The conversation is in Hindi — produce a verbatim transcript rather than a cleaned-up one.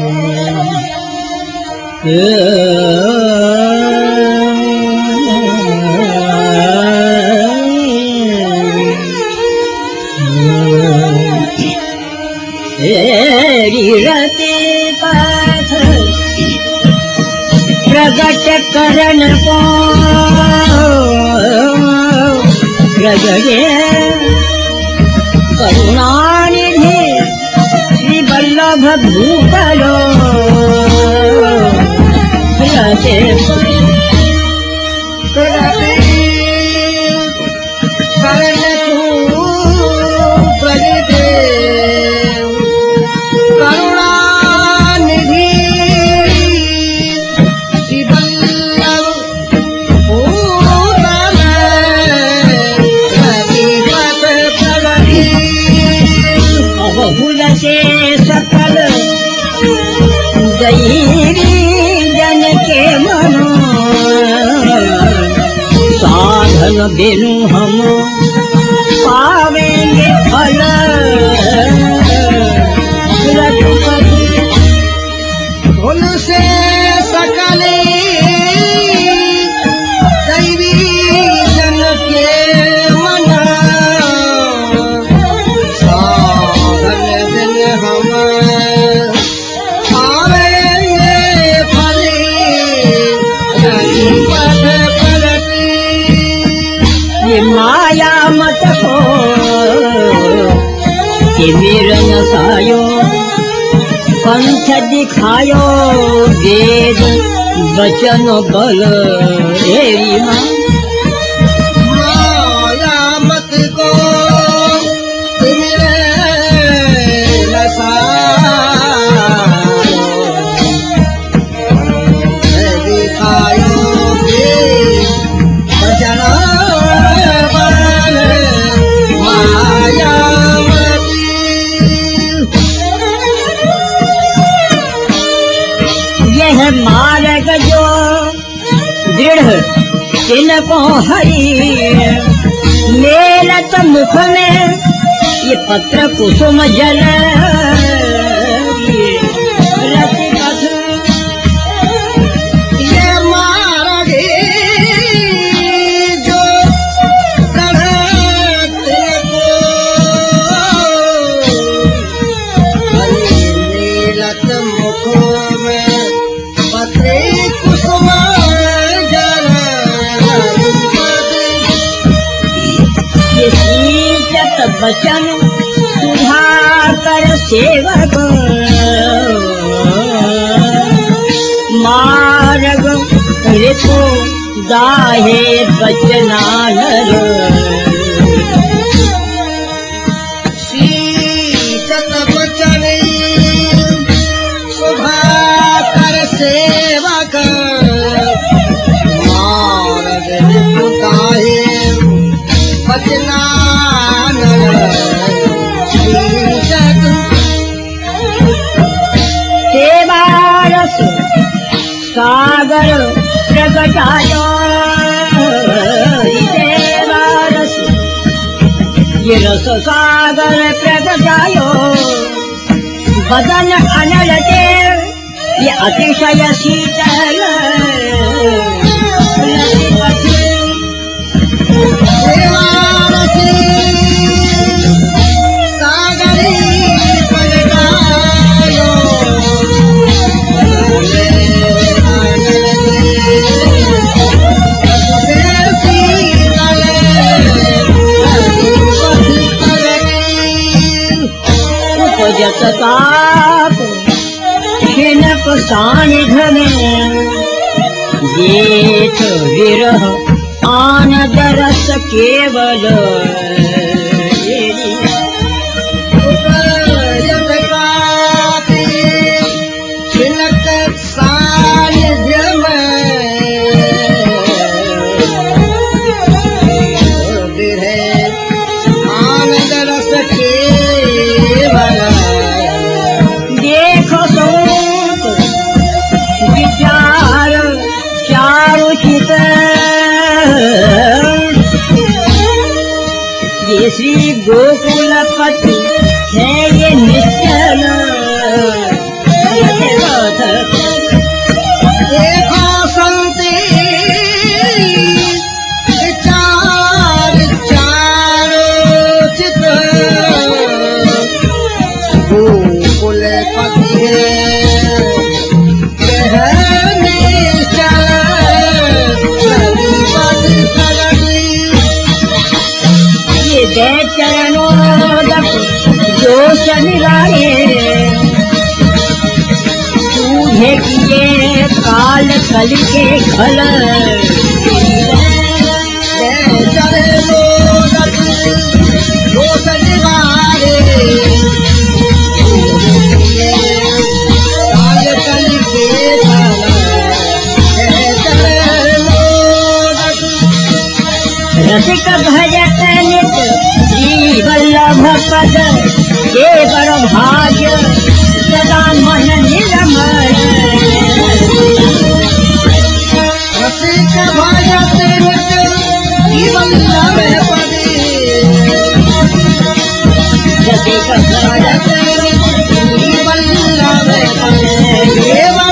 रति पथ प्रगट करन को प्रगटे करुणानिधि श्री वल्लभ भूतलो रते प्रगटे करन को प्रगटे सकल दैवी जन के मनो साधन बिनु हम पावेंगे फल रघुपति फूल से सकल दैवी जन के मनो माया मत को कि मेरा नसायो पंथ दिखायो वेद वचन बल तेरी माँ माया मत को कि मेरा नसायो दिखायो वेद वचन मार्ग जो दृढ़ तिनको हरि मेलत मुख में ये पत्र कुसुम जल रति पथ ये मार्ग जो दृढ़ तिनको हरि मेलत मुख में कुसुम जल ये शीतत वचन सुधाकर सेवक मार्ग ऋतु दाहे बचनानर शीतत वचन सुधाकर सेवक मार्ग ऋतुदाहे बचनानर सेवारस सागर प्रगटायो सेवारस ये रस सागर प्रगटायो बदन अनल देव ये अतिशय शीतल सागरी प्रगटायो उपजत ताप खिनक सानिध्य में जेठ विरह आनंद रस केवल उपजत ताप खिनक सानिध्य में विरह आनंद रस केवल देखो सोत विचार चारु चित ये देखिए काल कल के खल रसिक भजत नित श्री वल्लभ पद केवल भाग्य सदा मन निर्मल रसिक भजत नित श्री वल्लभ पद रसिक भजत नित श्री वल्लभ पद